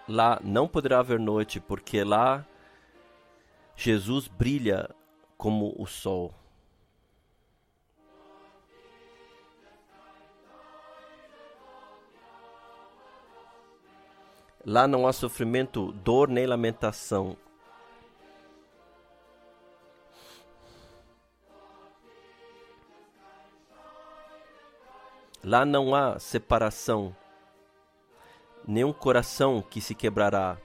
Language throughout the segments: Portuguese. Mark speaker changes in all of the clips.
Speaker 1: lá não poderá haver noite, porque lá Jesus brilha como o sol. Lá não há sofrimento, dor nem lamentação. Lá não há separação, nenhum coração que se quebrará.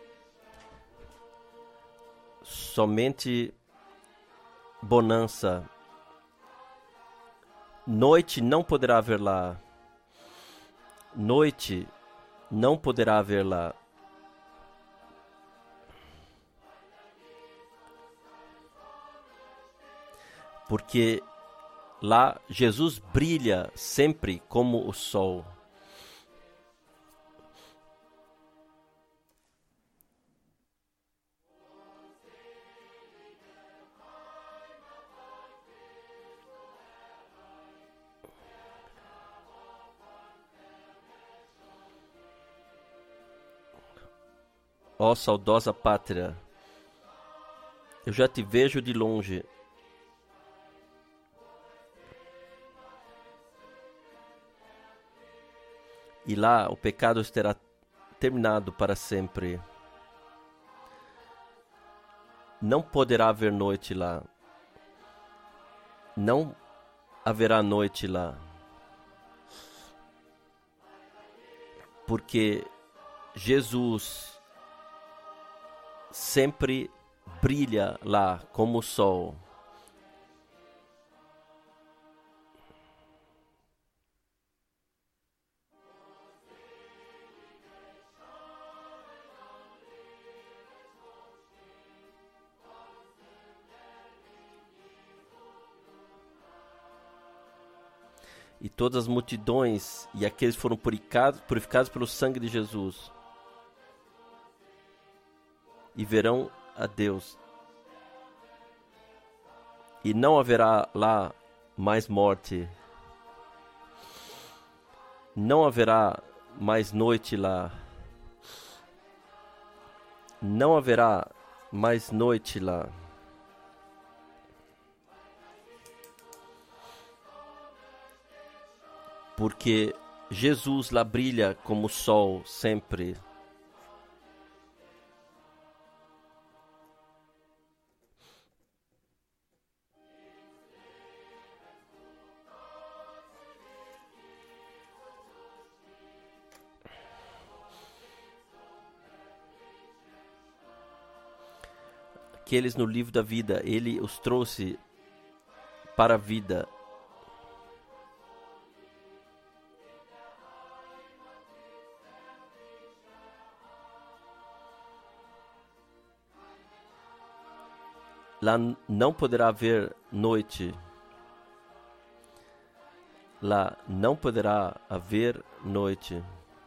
Speaker 1: Somente bonança. Noite não poderá haver lá. Noite não poderá haver lá. Porque lá Jesus brilha sempre como o sol. Ó saudosa pátria, eu já te vejo de longe. E lá o pecado terá terminado para sempre. Não poderá haver noite lá. Não haverá noite lá. Porque Jesus sempre brilha lá como o sol. E todas as multidões e aqueles que foram purificados pelo sangue de Jesus e verão a Deus. E não haverá lá mais morte. Não haverá mais noite lá. Não haverá mais noite lá. Porque Jesus lá brilha como o sol sempre. Aqueles no livro da vida, ele os trouxe para a vida. Lá não poderá haver noite. Lá não poderá haver noite.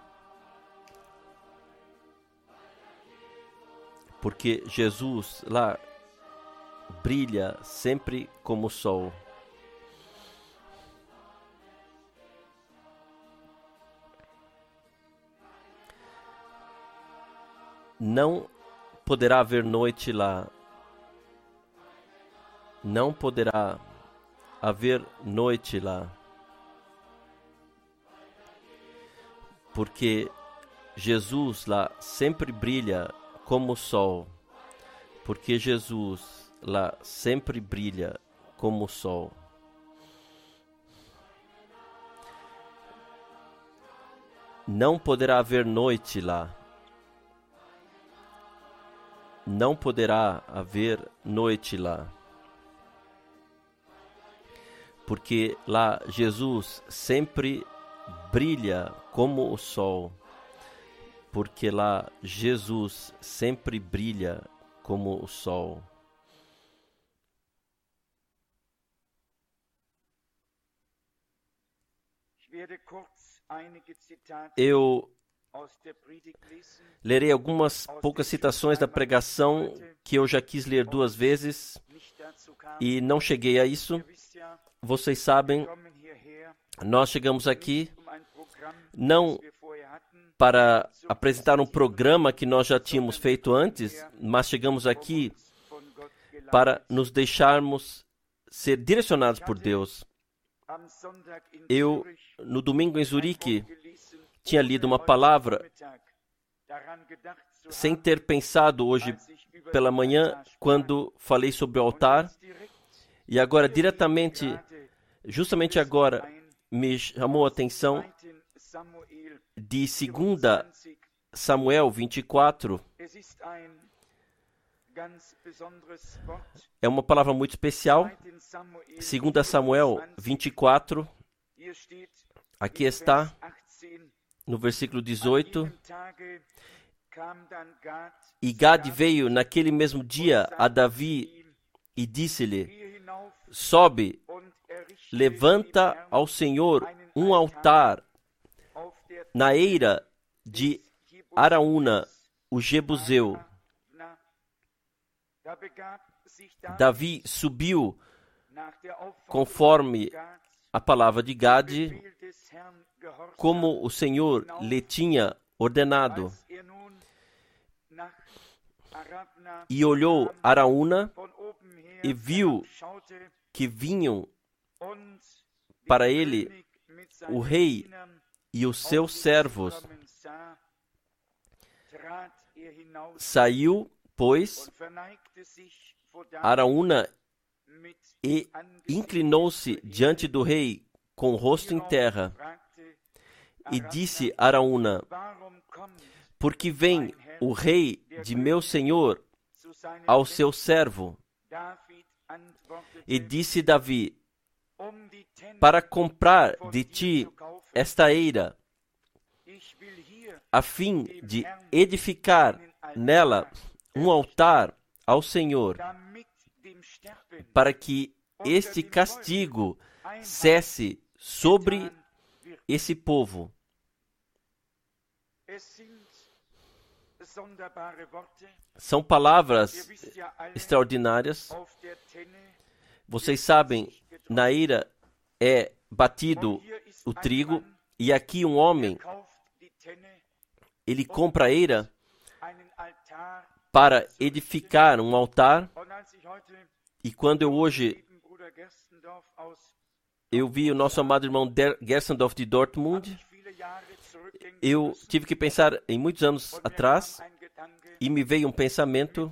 Speaker 1: Porque Jesus lá brilha sempre como o sol. Não poderá haver noite lá. Não poderá haver noite lá. Porque Jesus lá sempre brilha como o sol. Porque Jesus lá sempre brilha como o sol. Não poderá haver noite lá. Não poderá haver noite lá. Porque lá Jesus sempre brilha como o sol. Porque lá Jesus sempre brilha como o sol. Eu lerei algumas poucas citações da pregação que eu já quis ler 2 vezes e não cheguei a isso. Vocês sabem, nós chegamos aqui não para apresentar um programa que nós já tínhamos feito antes, mas chegamos aqui para nos deixarmos ser direcionados por Deus. Eu, no domingo em Zurique, tinha lido uma palavra sem ter pensado hoje pela manhã, quando falei sobre o altar. E agora, justamente agora, me chamou a atenção de 2 Samuel 24. É uma palavra muito especial. 2 Samuel 24. Aqui está, no versículo 18. E Gade veio naquele mesmo dia a Davi e disse-lhe: sobe, levanta ao Senhor um altar na eira de Araúna, o Jebuseu. Davi subiu conforme a palavra de Gade, como o Senhor lhe tinha ordenado. E olhou Araúna e viu que vinham para ele o rei e os seus servos. Saiu, pois, Araúna e inclinou-se diante do rei com o rosto em terra. E disse Araúna: por que vem o rei de meu senhor ao seu servo? E disse Davi: para comprar de ti esta eira, a fim de edificar nela um altar ao Senhor, para que este castigo cesse sobre esse povo. São palavras extraordinárias. Vocês sabem, na eira é batido o trigo, e aqui um homem, ele compra a eira para edificar um altar. E quando eu vi o nosso amado irmão Gersendorf de Dortmund, eu tive que pensar em muitos anos atrás, e me veio um pensamento: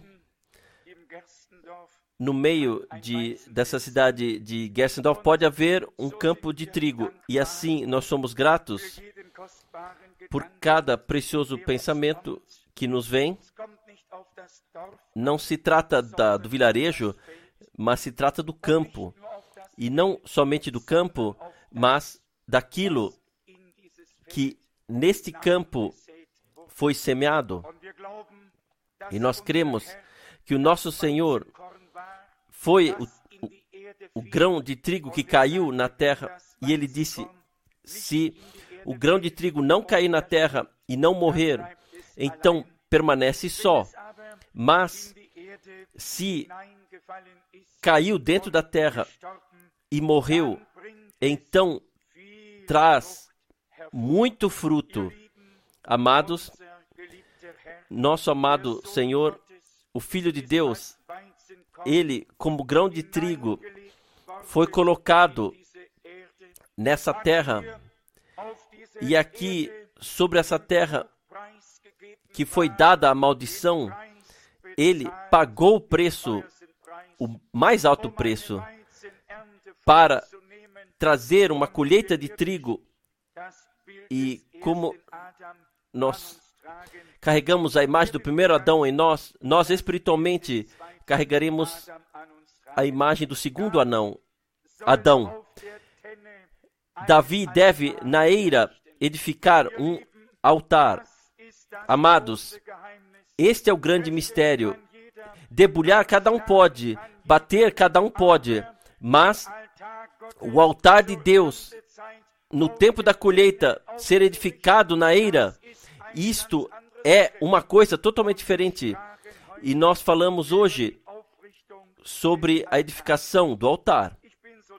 Speaker 1: no meio dessa cidade de Gersendorf pode haver um campo de trigo, e assim nós somos gratos por cada precioso pensamento que nos vem. Não se trata do vilarejo, mas se trata do campo. E não somente do campo, mas daquilo que neste campo foi semeado. E nós cremos que o nosso Senhor foi o grão de trigo que caiu na terra. E ele disse: se o grão de trigo não cair na terra e não morrer, então permanece só. Mas se caiu dentro da terra e morreu, então traz muito fruto. Amados, nosso amado Senhor, o Filho de Deus, ele, como grão de trigo, foi colocado nessa terra. E aqui, sobre essa terra que foi dada a maldição, ele pagou o preço, o mais alto preço, para trazer uma colheita de trigo. E como nós carregamos a imagem do primeiro Adão em nós espiritualmente carregaremos a imagem do segundo Adão. Davi deve, na eira, edificar um altar. Amados, este é o grande mistério. Debulhar cada um pode, bater cada um pode, mas o altar de Deus, no tempo da colheita, ser edificado na eira, isto é uma coisa totalmente diferente. E nós falamos hoje sobre a edificação do altar.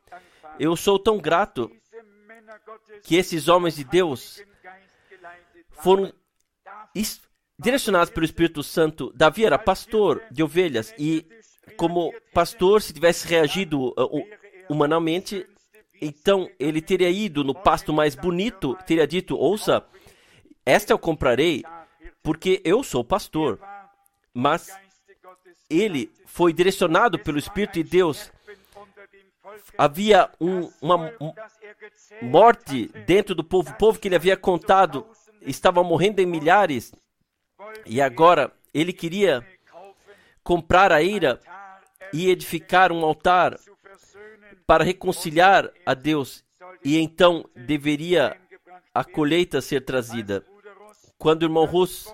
Speaker 1: Eu sou tão grato que esses homens de Deus foram direcionados pelo Espírito Santo. Davi era pastor de ovelhas e, como pastor, se tivesse reagido humanamente, então ele teria ido no pasto mais bonito, teria dito: ouça, esta eu comprarei porque eu sou pastor. Mas ele foi direcionado pelo Espírito de Deus. Havia uma morte dentro do povo. O povo que ele havia contado estava morrendo em milhares. E agora ele queria comprar a ira e edificar um altar para reconciliar a Deus. E então deveria a colheita ser trazida. Quando o irmão Russ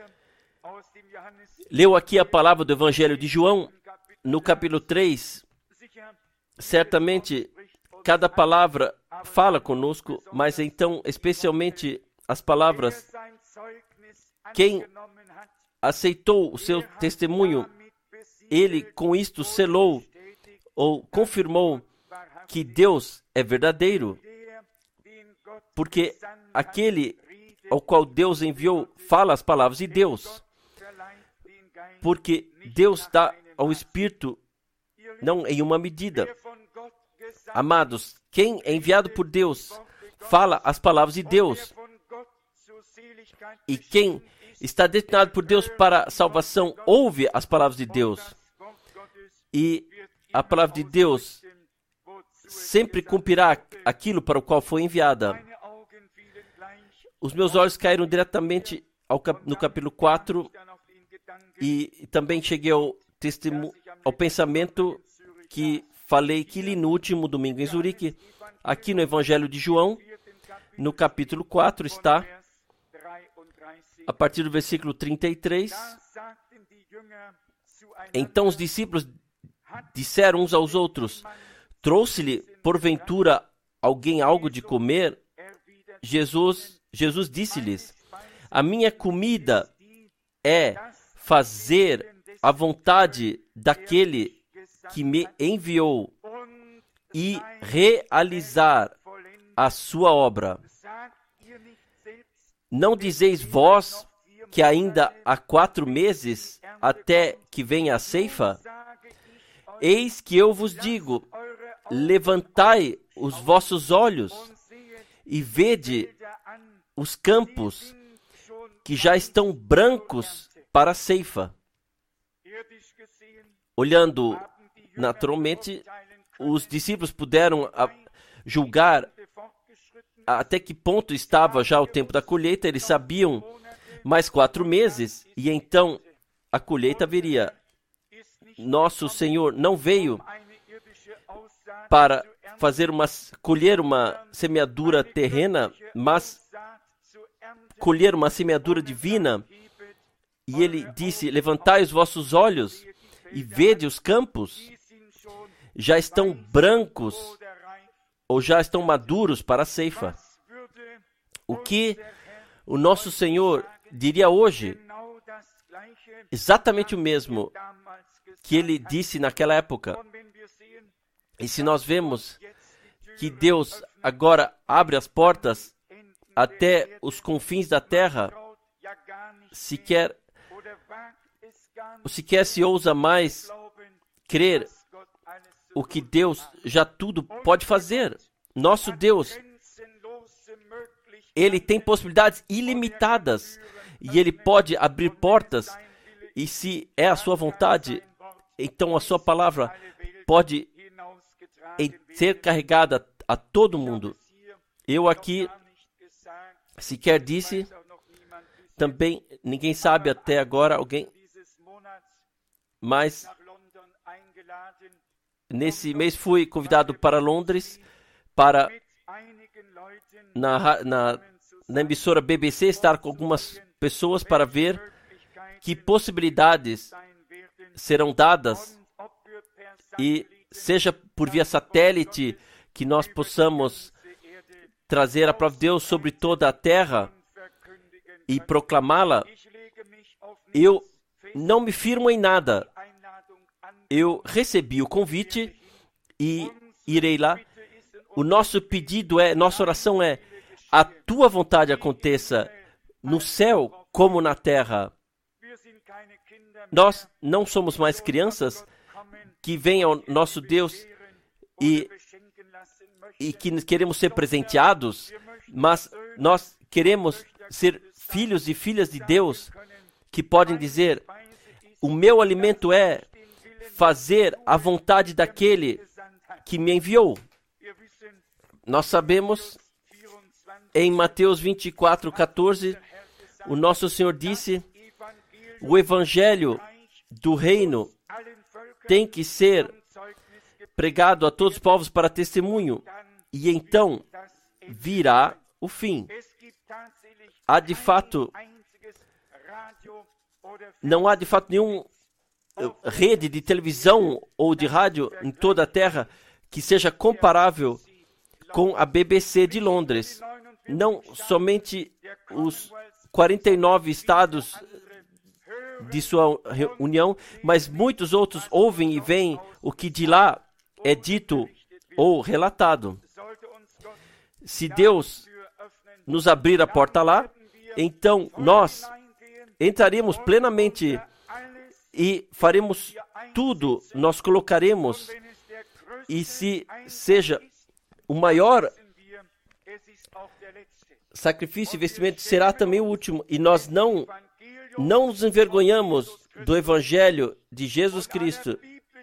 Speaker 1: leu aqui a palavra do Evangelho de João, no capítulo 3, certamente cada palavra fala conosco, mas então, especialmente as palavras, quem aceitou o seu testemunho, ele com isto selou ou confirmou que Deus é verdadeiro, porque aquele ao qual Deus enviou fala as palavras de Deus. Porque Deus dá ao Espírito não em uma medida. Amados, quem é enviado por Deus fala as palavras de Deus. E quem está destinado por Deus para a salvação ouve as palavras de Deus. E a palavra de Deus sempre cumprirá aquilo para o qual foi enviada. Os meus olhos caíram diretamente no capítulo 4 e também cheguei ao pensamento que falei que li no último domingo em Zurique, aqui no Evangelho de João, no capítulo 4 está, a partir do versículo 33, então os discípulos disseram uns aos outros: trouxe-lhe porventura alguém algo de comer? Jesus disse-lhes: a minha comida é fazer a vontade daquele que me enviou e realizar a sua obra. Não dizeis vós que ainda há 4 meses até que venha a ceifa? Eis que eu vos digo: levantai os vossos olhos e vede os campos que já estão brancos para a ceifa. Olhando naturalmente, os discípulos puderam julgar até que ponto estava já o tempo da colheita. Eles sabiam mais 4 meses e então a colheita viria. Nosso Senhor não veio para colher uma semeadura terrena, mas colher uma semeadura divina. E ele disse: levantai os vossos olhos e vede os campos, já estão brancos ou já estão maduros para a ceifa. O que o nosso Senhor diria hoje? Exatamente o mesmo que ele disse naquela época. E se nós vemos que Deus agora abre as portas até os confins da terra, sequer se ousa mais crer o que Deus já tudo pode fazer. Nosso Deus, Ele tem possibilidades ilimitadas e Ele pode abrir portas, e se é a sua vontade, então a sua palavra pode ser carregada a todo mundo. Eu aqui sequer disse, também ninguém sabe até agora, mas nesse mês fui convidado para Londres, para na emissora BBC estar com algumas pessoas para ver que possibilidades serão dadas, e seja por via satélite que nós possamos trazer a palavra de Deus sobre toda a terra e proclamá-la. Eu não me firmo em nada. Eu recebi o convite e irei lá. O nosso pedido nossa oração é: a tua vontade aconteça no céu como na terra. Nós não somos mais crianças que vêm ao nosso Deus e que queremos ser presenteados, mas nós queremos ser filhos e filhas de Deus que podem dizer: o meu alimento é fazer a vontade daquele que me enviou. Nós sabemos, em Mateus 24:14, o nosso Senhor disse: o evangelho do reino tem que ser pregado a todos os povos para testemunho, e então virá o fim. Não há de fato nenhuma rede de televisão ou de rádio em toda a terra que seja comparável com a BBC de Londres. Não somente os 49 estados de sua união, mas muitos outros ouvem e veem o que de lá é dito ou relatado. Se Deus nos abrir a porta lá, então nós entraremos plenamente e faremos tudo, nós colocaremos, e se seja o maior sacrifício e investimento, será também o último, e nós não nos envergonhamos do Evangelho de Jesus Cristo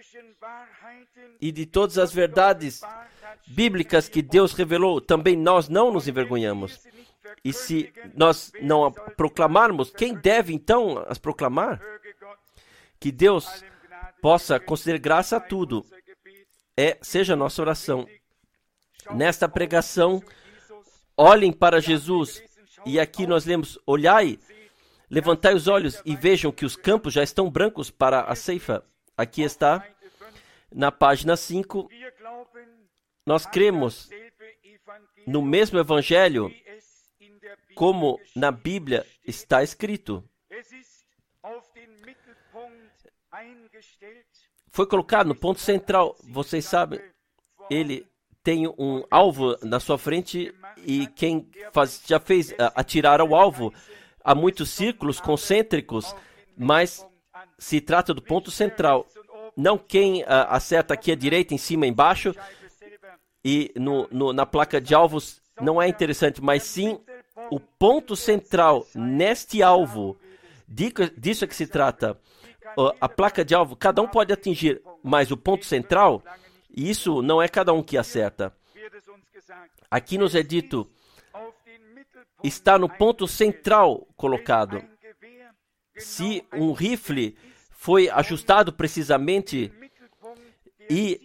Speaker 1: e de todas as verdades bíblicas que Deus revelou, também nós não nos envergonhamos. E se nós não proclamarmos, quem deve então as proclamar? Que Deus possa conceder graça a tudo. Seja a nossa oração. Nesta pregação, olhem para Jesus. E aqui nós lemos: olhai, levantai os olhos e vejam que os campos já estão brancos para a ceifa. Aqui está, na página 5. Nós cremos no mesmo Evangelho como na Bíblia está escrito. Foi colocado no ponto central. Vocês sabem, ele tem um alvo na sua frente e quem já fez atirar ao alvo. Há muitos círculos concêntricos, mas se trata do ponto central. Não quem acerta aqui à direita, em cima, embaixo, e na placa de alvos não é interessante, mas sim o ponto central neste alvo. Disso é que se trata. A placa de alvo, cada um pode atingir, mas o ponto central, isso não é cada um que acerta. Aqui nos é dito: está no ponto central colocado. Se um rifle foi ajustado precisamente e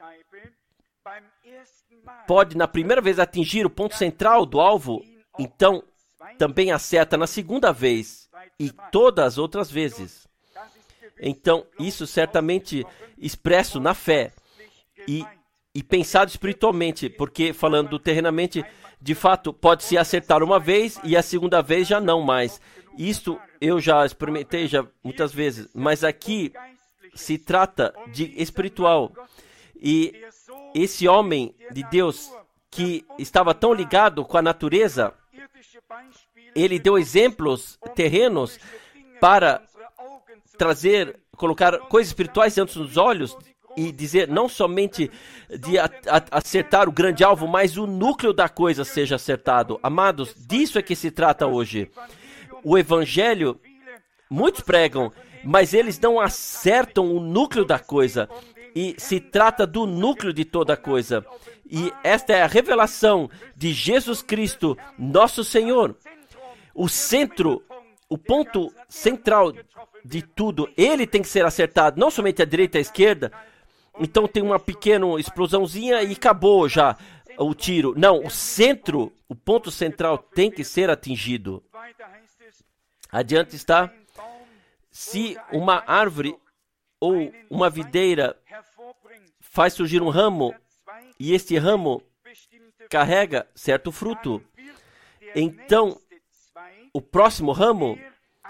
Speaker 1: pode na primeira vez atingir o ponto central do alvo, então também acerta na segunda vez e todas as outras vezes. Então, isso certamente expresso na fé e pensado espiritualmente, porque falando terrenamente, de fato, pode-se acertar uma vez e a segunda vez já não mais. Isto eu já experimentei muitas vezes, mas aqui se trata de espiritual. E esse homem de Deus que estava tão ligado com a natureza, ele deu exemplos terrenos para colocar coisas espirituais diante dos olhos e dizer não somente de acertar o grande alvo, mas o núcleo da coisa seja acertado. Amados, disso é que se trata hoje. O Evangelho, muitos pregam, mas eles não acertam o núcleo da coisa. E se trata do núcleo de toda a coisa. E esta é a revelação de Jesus Cristo, nosso Senhor. O centro, o ponto central de tudo, ele tem que ser acertado, não somente a direita e a esquerda. Então tem uma pequena explosãozinha e acabou já o tiro. Não, o centro, o ponto central tem que ser atingido. Adiante está: se uma árvore ou uma videira faz surgir um ramo e este ramo carrega certo fruto, então o próximo ramo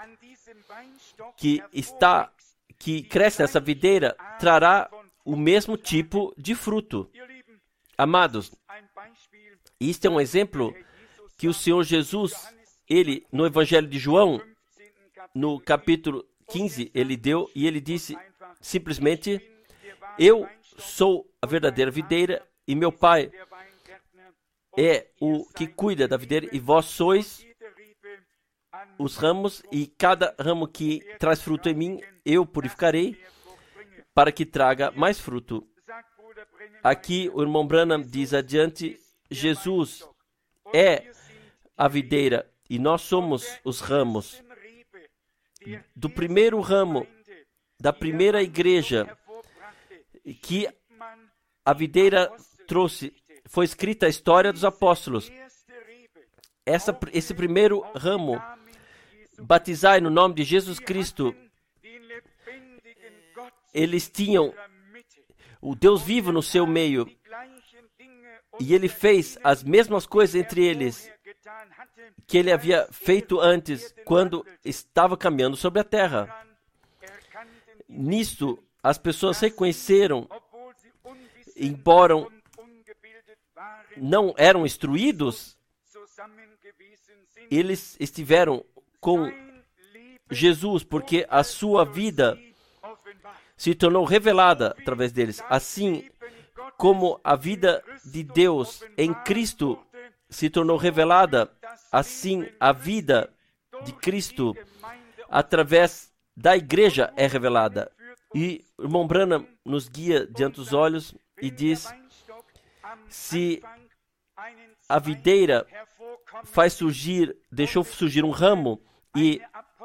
Speaker 1: que cresce nessa videira trará o mesmo tipo de fruto. Amados, isto é um exemplo que o Senhor Jesus ele, no Evangelho de João, no capítulo 15, ele deu e ele disse simplesmente: eu sou a verdadeira videira e meu Pai é o que cuida da videira e vós sois os ramos, e cada ramo que traz fruto em mim, eu purificarei para que traga mais fruto. Aqui o irmão Branham diz adiante: Jesus é a videira e nós somos os ramos. Do primeiro ramo, da primeira igreja que a videira trouxe, foi escrita a história dos apóstolos. Esse primeiro ramo, batizai no nome de Jesus Cristo, eles tinham o Deus vivo no seu meio, e ele fez as mesmas coisas entre eles que ele havia feito antes, quando estava caminhando sobre a terra. Nisto, as pessoas reconheceram, embora não eram instruídos, eles estiveram com Jesus, porque a sua vida se tornou revelada através deles. Assim como a vida de Deus em Cristo se tornou revelada, assim a vida de Cristo através da igreja é revelada. E o irmão Branham nos guia diante dos olhos e diz: se a videira deixou surgir um ramo, e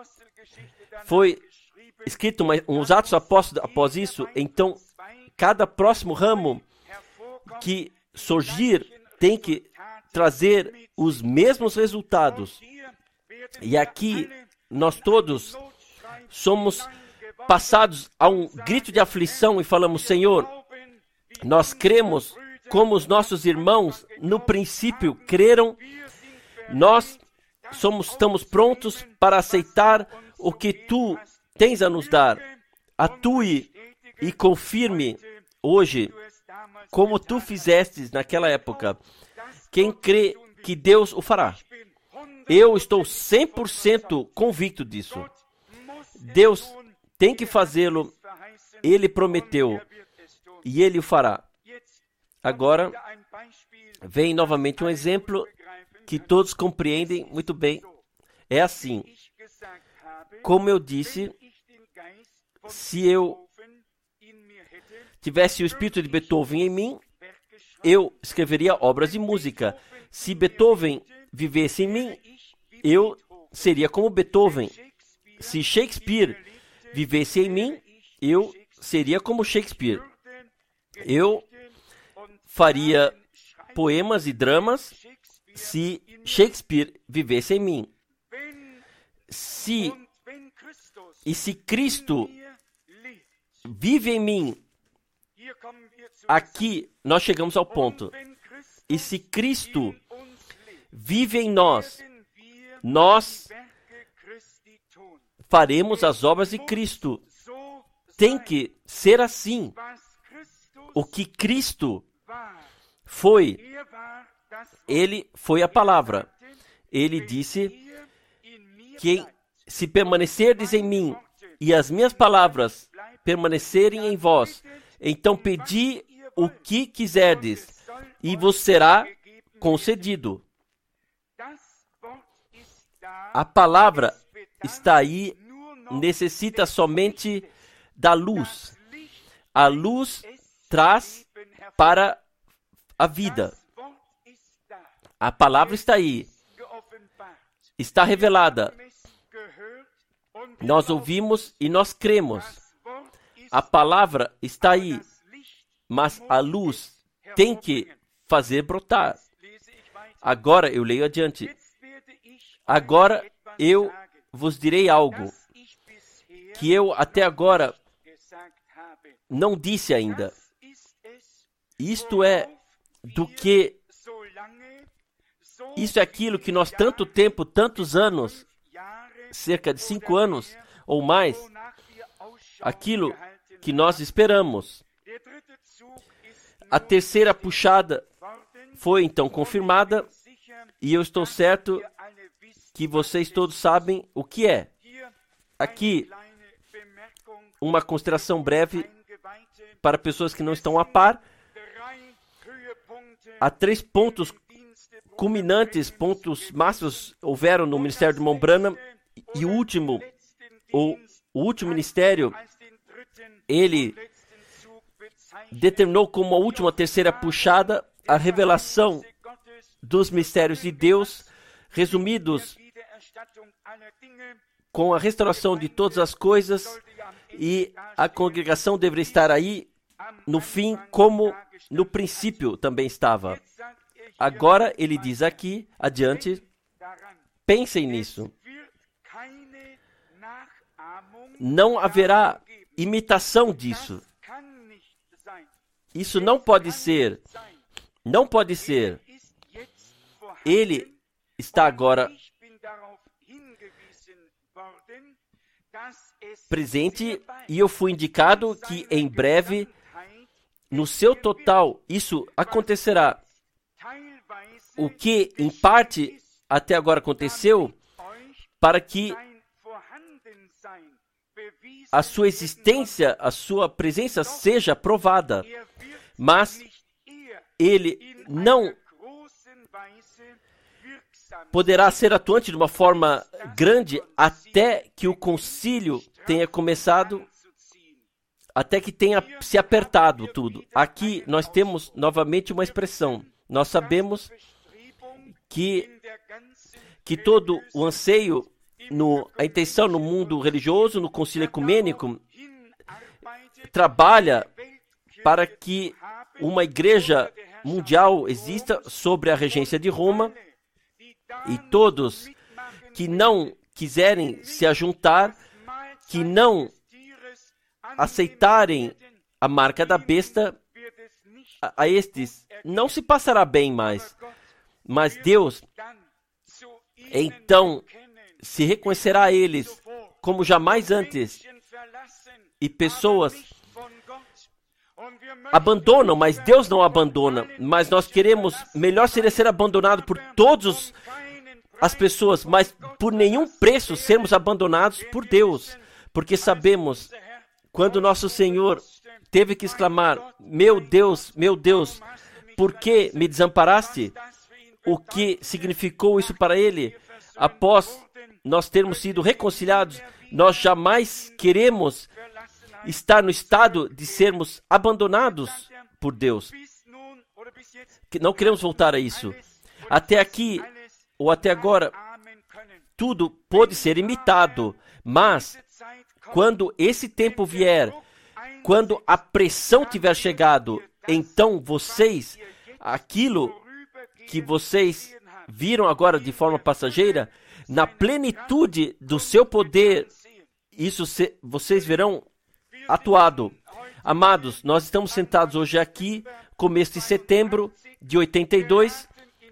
Speaker 1: foi escrito uns Atos Apóstolos após isso, então cada próximo ramo que surgir tem que trazer os mesmos resultados. E aqui nós todos somos passados a um grito de aflição e falamos: Senhor, nós cremos como os nossos irmãos no princípio creram, nós estamos prontos para aceitar o que tu tens a nos dar. Atue e confirme hoje, como tu fizestes naquela época. Quem crê que Deus o fará? Eu estou 100% convicto disso. Deus tem que fazê-lo, Ele prometeu, e Ele o fará. Agora, vem novamente um exemplo que todos compreendem muito bem. É assim: como eu disse, se eu tivesse o espírito de Beethoven em mim, eu escreveria obras de música. Se Beethoven vivesse em mim, eu seria como Beethoven. Se Shakespeare vivesse em mim, eu seria como Shakespeare. Eu faria poemas e dramas se Shakespeare vivesse em mim. Se Cristo vive em mim, aqui nós chegamos ao ponto. E se Cristo vive em nós, nós faremos as obras de Cristo. Tem que ser assim. O que Cristo foi, Ele foi a palavra. Ele disse que se permanecerdes em mim e as minhas palavras permanecerem em vós, então pedi o que quiserdes e vos será concedido. A palavra está aí, necessita somente da luz. A luz traz para a vida. A palavra está aí, está revelada. Nós ouvimos e nós cremos. A palavra está aí, mas a luz tem que fazer brotar. Agora eu leio adiante. Agora eu vos direi algo que eu até agora não disse ainda. Isto é aquilo que nós tanto tempo, tantos anos, cerca de 5 anos ou mais, aquilo que nós esperamos. A terceira puxada foi então confirmada, e eu estou certo que vocês todos sabem o que é. Aqui, uma consideração breve para pessoas que não estão a par. Há 3 pontos culminantes, pontos máximos houveram no ministério de Irmão Branham, e o último ministério, ele determinou como a última terceira puxada a revelação dos mistérios de Deus, resumidos com a restauração de todas as coisas, e a congregação deveria estar aí no fim como no princípio também estava. Agora ele diz aqui, adiante, pensem nisso. Não haverá imitação disso. Isso não pode ser. Não pode ser. Ele está agora presente, e eu fui indicado que em breve, no seu total, isso acontecerá. O que, em parte, até agora aconteceu, para que a sua existência, a sua presença seja provada. Mas ele não poderá ser atuante de uma forma grande até que o concílio tenha começado, até que tenha se apertado tudo. Aqui nós temos novamente uma expressão. Nós sabemos que todo o anseio, a intenção no mundo religioso, no concílio ecumênico, trabalha para que uma igreja mundial exista sob a regência de Roma, e todos que não quiserem se ajuntar, que não aceitarem a marca da besta, a estes não se passará bem mais. Mas Deus, então, se reconhecerá a eles como jamais antes. E pessoas abandonam, mas Deus não abandona. Mas nós queremos, melhor seria ser abandonado por todas as pessoas, mas por nenhum preço sermos abandonados por Deus. Porque sabemos, quando nosso Senhor teve que exclamar, meu Deus, por que me desamparaste? O que significou isso para ele? Após nós termos sido reconciliados, nós jamais queremos estar no estado de sermos abandonados por Deus. Não queremos voltar a isso. Até aqui, ou até agora, tudo pode ser imitado, mas quando esse tempo vier, quando a pressão tiver chegado, então vocês, aquilo que vocês viram agora de forma passageira, na plenitude do seu poder, isso vocês verão atuado. Amados, nós estamos sentados hoje aqui, começo de setembro de 82,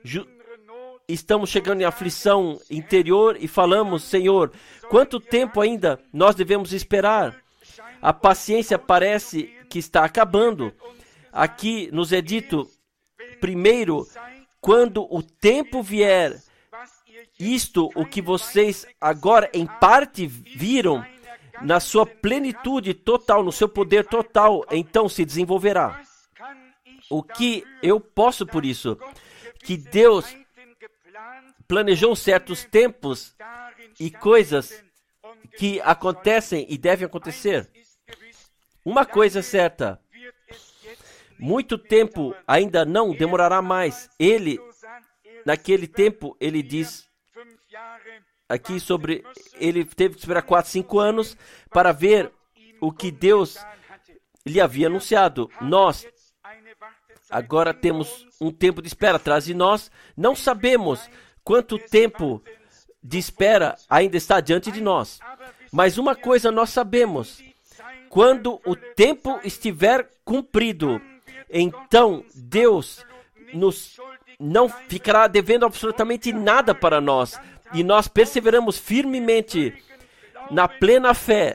Speaker 1: estamos chegando em aflição interior e falamos, Senhor, quanto tempo ainda nós devemos esperar? A paciência parece que está acabando. Aqui nos é dito, primeiro, quando o tempo vier, isto, o que vocês agora em parte viram, na sua plenitude total, no seu poder total, então se desenvolverá. O que eu posso por isso? Que Deus planejou certos tempos e coisas que acontecem e devem acontecer. Uma coisa é certa, muito tempo ainda não demorará mais. Naquele tempo, ele diz aqui sobre, ele teve que esperar 4, 5 anos para ver o que Deus lhe havia anunciado. Nós agora temos um tempo de espera atrás de nós. Não sabemos quanto tempo de espera ainda está diante de nós. Mas uma coisa nós sabemos: quando o tempo estiver cumprido, então Deus não ficará devendo absolutamente nada para nós. E nós perseveramos firmemente na plena fé.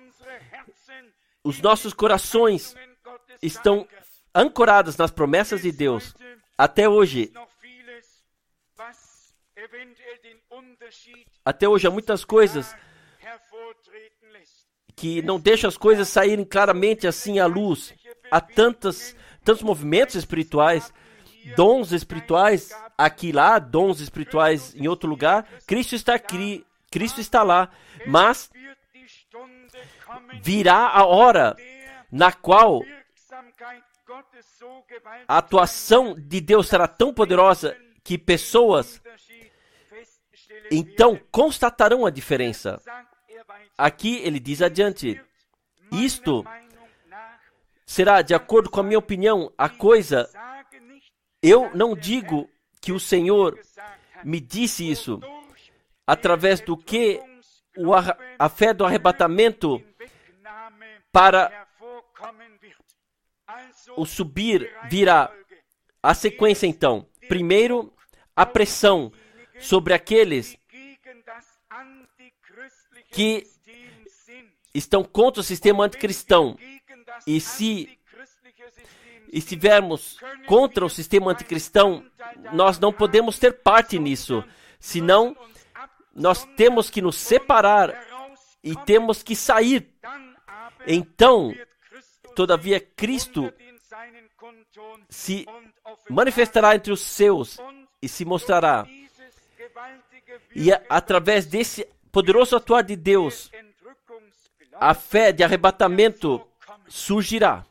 Speaker 1: Os nossos corações estão ancorados nas promessas de Deus. Até hoje, Até hoje há muitas coisas que não deixam as coisas saírem claramente assim à luz. Há tantos movimentos espirituais, dons espirituais aqui e lá, dons espirituais em outro lugar. Cristo está aqui, Cristo está lá, mas virá a hora na qual a atuação de Deus será tão poderosa que pessoas então constatarão a diferença. Aqui ele diz adiante, isto será de acordo com a minha opinião, a coisa, eu não digo que o Senhor me disse isso, através do que a fé do arrebatamento para o subir virá. A sequência então, primeiro a pressão sobre aqueles que estão contra o sistema anticristão. E se estivermos contra o sistema anticristão, nós não podemos ter parte nisso. Senão, nós temos que nos separar e temos que sair. Então, todavia, Cristo se manifestará entre os seus e se mostrará. E através desse poderoso atuar de Deus, a fé de arrebatamento surgirá.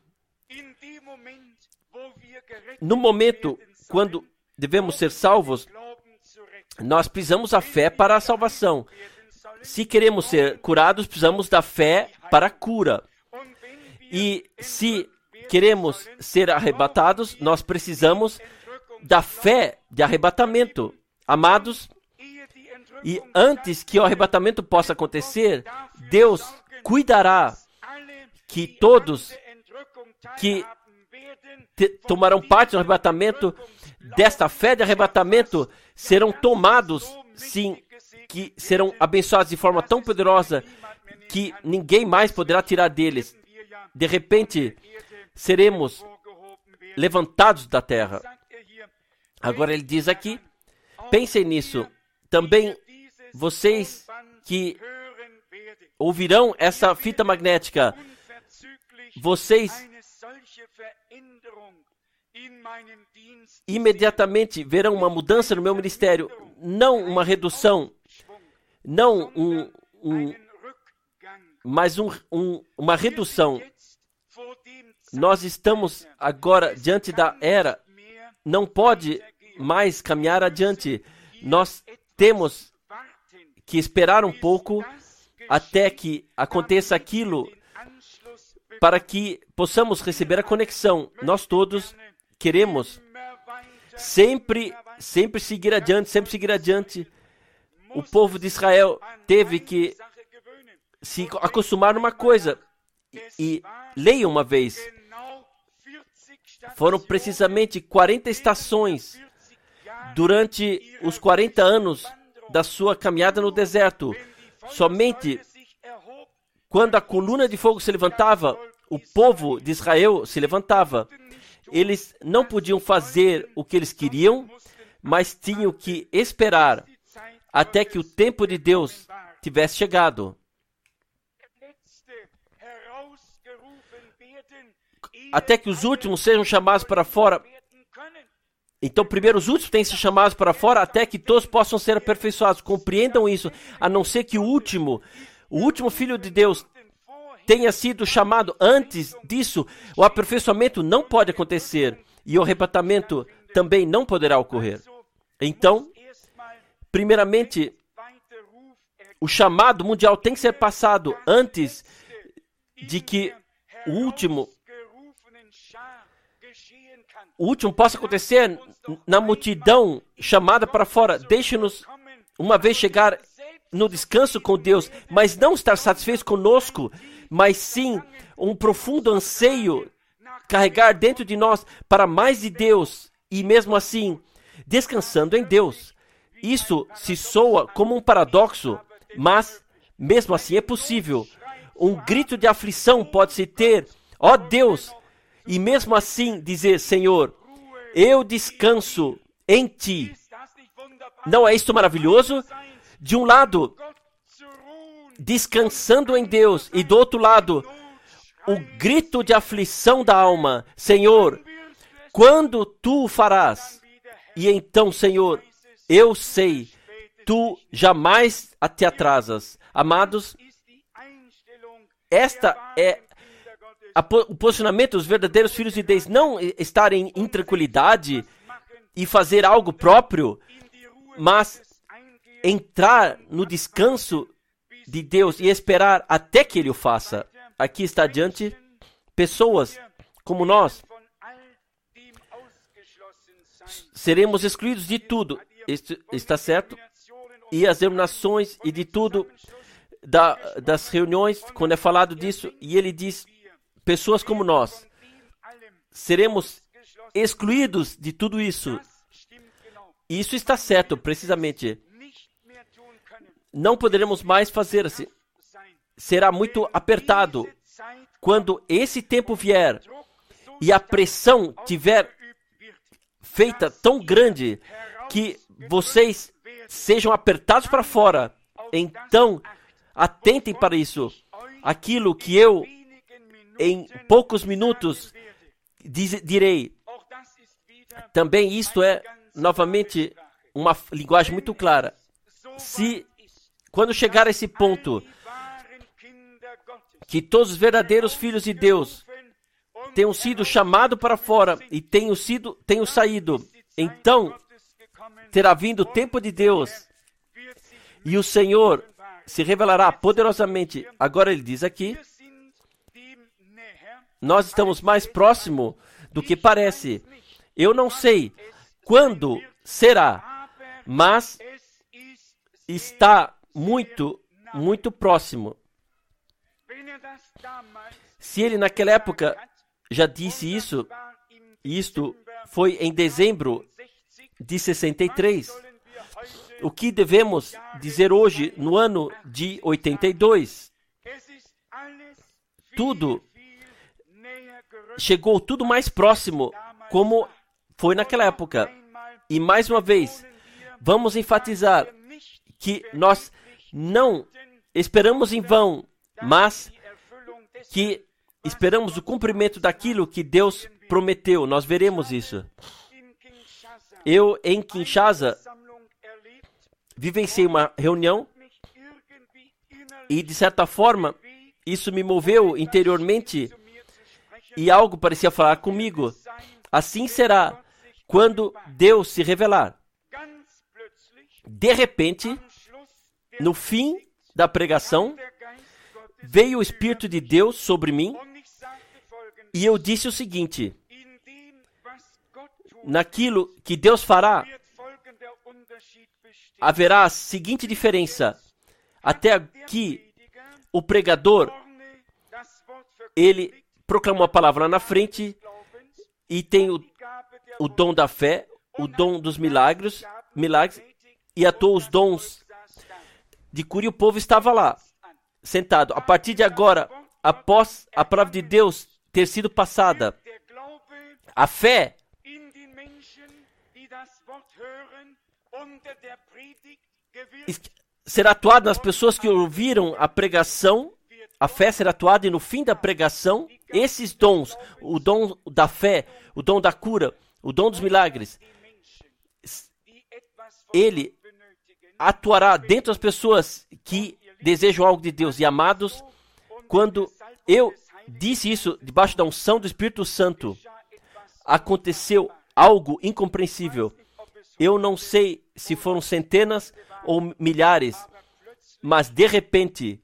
Speaker 1: No momento quando devemos ser salvos, nós precisamos da fé para a salvação. Se queremos ser curados, precisamos da fé para a cura. E se queremos ser arrebatados, nós precisamos da fé de arrebatamento. Amados, e antes que o arrebatamento possa acontecer, Deus cuidará que todos que tomarão parte no arrebatamento, desta fé de arrebatamento, serão tomados, sim, que serão abençoados de forma tão poderosa que ninguém mais poderá tirar deles. De repente, seremos levantados da terra. Agora ele diz aqui, pensem nisso. Também vocês que ouvirão essa fita magnética, vocês imediatamente verão uma mudança no meu ministério, não uma redução, não uma redução. Nós estamos agora diante da era, não pode mais caminhar adiante. Nós temos que esperar um pouco até que aconteça aquilo para que possamos receber a conexão. Nós todos queremos sempre seguir adiante. O povo de Israel teve que se acostumar numa coisa. E leia uma vez. Foram precisamente 40 estações durante os 40 anos da sua caminhada no deserto. Somente quando a coluna de fogo se levantava, o povo de Israel se levantava. Eles não podiam fazer o que eles queriam, mas tinham que esperar até que o tempo de Deus tivesse chegado. Até que os últimos sejam chamados para fora. Então, primeiro os últimos têm que ser chamados para fora até que todos possam ser aperfeiçoados. Compreendam isso, a não ser que o último Filho de Deus tenha sido chamado antes disso, o aperfeiçoamento não pode acontecer e o arrebatamento também não poderá ocorrer. Então, primeiramente, o chamado mundial tem que ser passado antes de que o último possa acontecer na multidão chamada para fora. Deixe-nos uma vez chegar no descanso com Deus, mas não estar satisfeitos conosco, mas sim um profundo anseio carregar dentro de nós para mais de Deus e mesmo assim descansando em Deus. Isso se soa como um paradoxo, mas mesmo assim é possível. Um grito de aflição pode-se ter, ó Deus, e mesmo assim dizer, Senhor, eu descanso em Ti. Não é isto maravilhoso? De um lado, descansando em Deus, e do outro lado, o grito de aflição da alma: Senhor, quando tu o farás? E então, Senhor, eu sei, tu jamais te atrasas. Amados, esta é o posicionamento dos verdadeiros filhos de Deus. Não estar em intranquilidade e fazer algo próprio, mas entrar no descanso de Deus e esperar até que Ele o faça. Aqui está adiante pessoas como nós. Seremos excluídos de tudo, está certo? E as denominações e de tudo, das reuniões, quando é falado disso, e ele diz, pessoas como nós, seremos excluídos de tudo isso. E isso está certo, precisamente. Não poderemos mais fazer assim. Será muito apertado. Quando esse tempo vier e a pressão tiver feita tão grande que vocês sejam apertados para fora, então atentem para isso. Aquilo que eu, em poucos minutos, direi. Também isto é, novamente, uma linguagem muito clara. Quando chegar a esse ponto, que todos os verdadeiros filhos de Deus tenham sido chamados para fora e tenham saído, então terá vindo o tempo de Deus e o Senhor se revelará poderosamente. Agora ele diz aqui, nós estamos mais próximo do que parece. Eu não sei quando será, mas está muito, muito próximo. Se ele naquela época já disse isso, isto foi em dezembro de 63, o que devemos dizer hoje, no ano de 82? Chegou tudo mais próximo, como foi naquela época. E mais uma vez, vamos enfatizar que nós não esperamos em vão, mas que esperamos o cumprimento daquilo que Deus prometeu. Nós veremos isso. Eu, em Kinshasa, vivenciei uma reunião e, de certa forma, isso me moveu interiormente e algo parecia falar comigo. Assim será quando Deus se revelar. De repente, no fim da pregação, veio o Espírito de Deus sobre mim e eu disse o seguinte: naquilo que Deus fará, haverá a seguinte diferença. Até aqui, o pregador, ele proclamou a palavra lá na frente e tem o dom da fé, o dom dos milagres, e atuou os dons de cura e o povo estava lá, sentado. A partir de agora, após a palavra de Deus ter sido passada, a fé será atuada nas pessoas que ouviram a pregação. A fé será atuada e no fim da pregação, esses dons, o dom da fé, o dom da cura, o dom dos milagres, ele atuará dentro das pessoas que desejam algo de Deus. E amados, quando eu disse isso debaixo da unção do Espírito Santo, aconteceu algo incompreensível. Eu não sei se foram centenas ou milhares, mas de repente,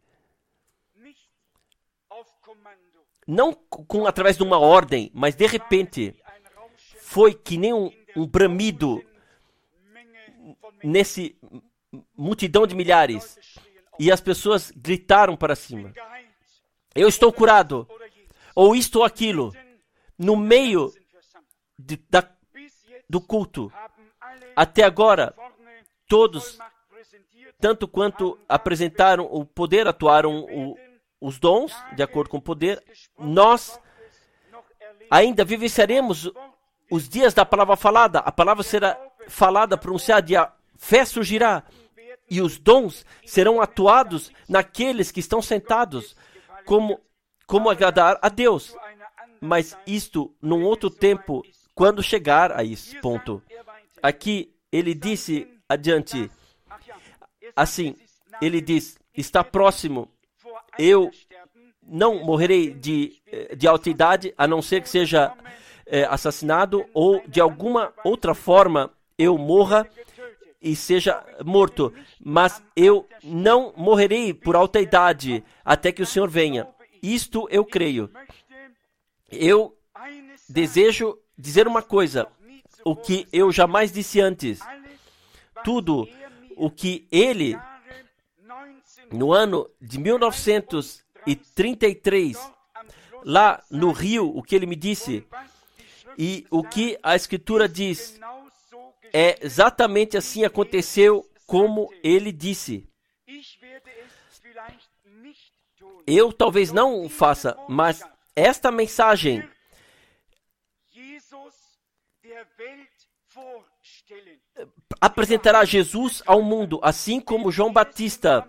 Speaker 1: não através de uma ordem, mas de repente, foi que nem um bramido nesse multidão de milhares. E as pessoas gritaram para cima: eu estou curado, ou isto ou aquilo, no meio do culto. Até agora, todos, tanto quanto apresentaram o poder, atuaram os dons, de acordo com o poder. Nós ainda vivenciaremos os dias da palavra falada. A palavra será falada, pronunciada, fé surgirá e os dons serão atuados naqueles que estão sentados, como agradar a Deus. Mas isto num outro tempo, quando chegar a esse ponto. Aqui ele disse adiante, assim, ele diz, está próximo, eu não morrerei de alta idade, a não ser que seja assassinado ou de alguma outra forma eu morra e seja morto, mas eu não morrerei por alta idade até que o Senhor venha. Isto eu creio. Eu desejo dizer uma coisa, o que eu jamais disse antes. Tudo o que ele, no ano de 1933, lá no Rio, o que ele me disse, e o que a Escritura diz, é exatamente assim aconteceu como ele disse. Eu talvez não o faça, mas esta mensagem apresentará Jesus ao mundo, assim como João Batista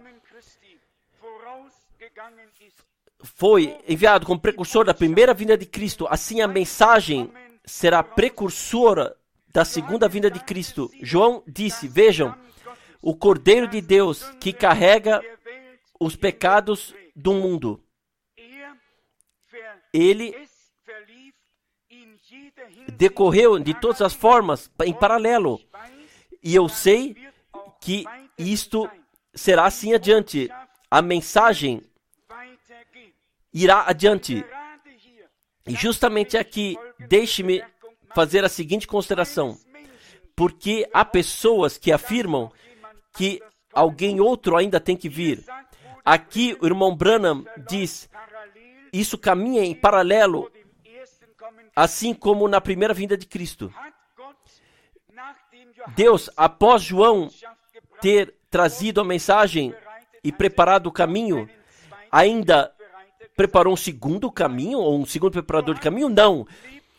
Speaker 1: foi enviado como precursor da primeira vinda de Cristo, assim a mensagem será precursora da segunda vinda de Cristo. João disse, vejam, o Cordeiro de Deus que carrega os pecados do mundo. Ele decorreu de todas as formas em paralelo. E eu sei que isto será assim adiante. A mensagem irá adiante. E justamente aqui, deixe-me fazer a seguinte consideração. Porque há pessoas que afirmam que alguém outro ainda tem que vir. Aqui o irmão Branham diz, isso caminha em paralelo, assim como na primeira vinda de Cristo. Deus, após João ter trazido a mensagem e preparado o caminho, ainda preparou um segundo caminho, ou um segundo preparador de caminho? Não.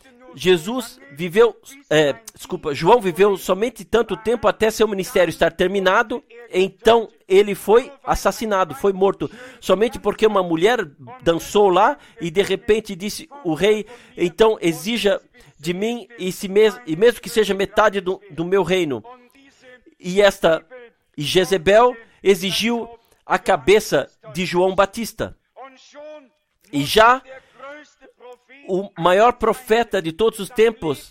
Speaker 1: João viveu somente tanto tempo até seu ministério estar terminado, então ele foi assassinado, foi morto, somente porque uma mulher dançou lá e de repente disse o rei, então exija de mim e mesmo que seja metade do meu reino. E Jezebel exigiu a cabeça de João Batista. E já o maior profeta de todos os tempos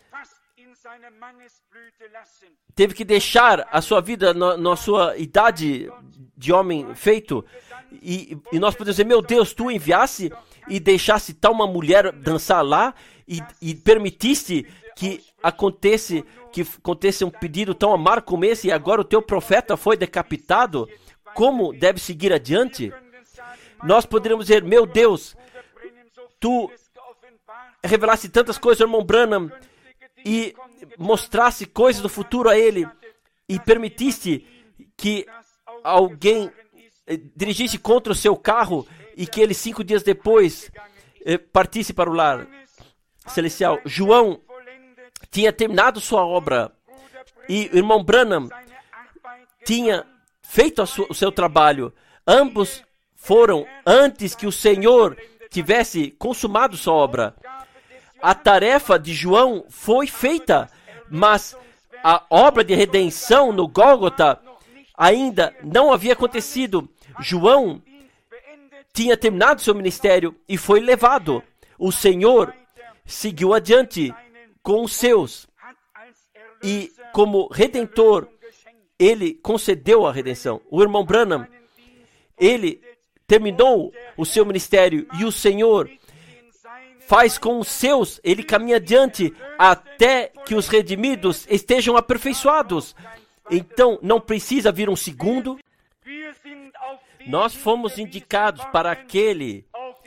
Speaker 1: teve que deixar a sua vida na sua idade de homem feito. E nós podemos dizer, meu Deus, tu enviasse e deixasse tal uma mulher dançar lá e permitisse que acontecesse um pedido tão amargo como esse e agora o teu profeta foi decapitado? Como deve seguir adiante? Nós poderíamos dizer, meu Deus, tu revelasse tantas coisas ao irmão Branham e mostrasse coisas do futuro a ele e permitisse que alguém dirigisse contra o seu carro e que ele 5 dias depois partisse para o lar celestial. João tinha terminado sua obra e o irmão Branham tinha feito o seu trabalho. Ambos foram antes que o Senhor tivesse consumado sua obra. A tarefa de João foi feita, mas a obra de redenção no Gólgota ainda não havia acontecido. João tinha terminado seu ministério e foi levado. O Senhor seguiu adiante com os seus. E como Redentor, ele concedeu a redenção. O irmão Branham, ele terminou o seu ministério e o Senhor faz com os seus, ele caminha adiante até que os redimidos estejam aperfeiçoados. Então, não precisa vir um segundo. Nós fomos indicados para aquele